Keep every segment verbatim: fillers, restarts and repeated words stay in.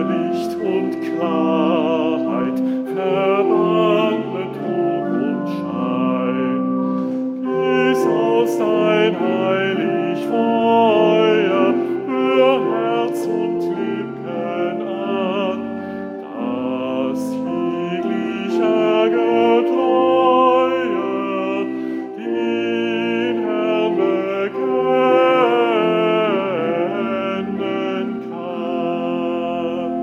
Licht und Klarheit, verbanne Trug und Schein. Gieß aus dein heilig Feuer für Herz und Lippen an, dass jeglicher Getreue den Herrn bekennen kann.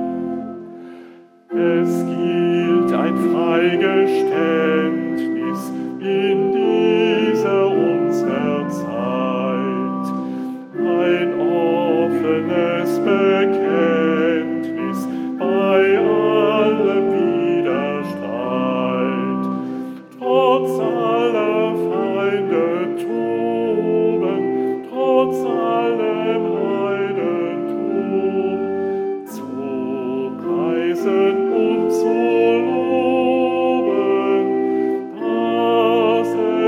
Es gilt ein Freigeständnis in dieser unserer Zeit, ein offenes Bekenntnis bei allem Widerstreit. Trotz aller Feinde toben, trotz allem Heidentum, zu preisen und zu loben das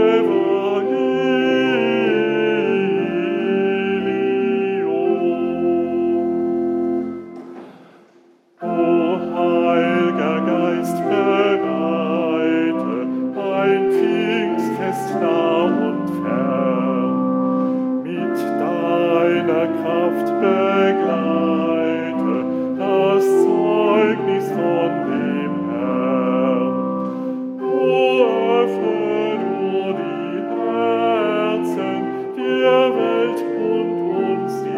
Evangelium. O Heiliger Geist, bereite ein Pfingstfest nah und fern. Mit deiner Kraft begleite das Zeugnis von dem Herrn. O öffne du die Herzen der Welt und uns die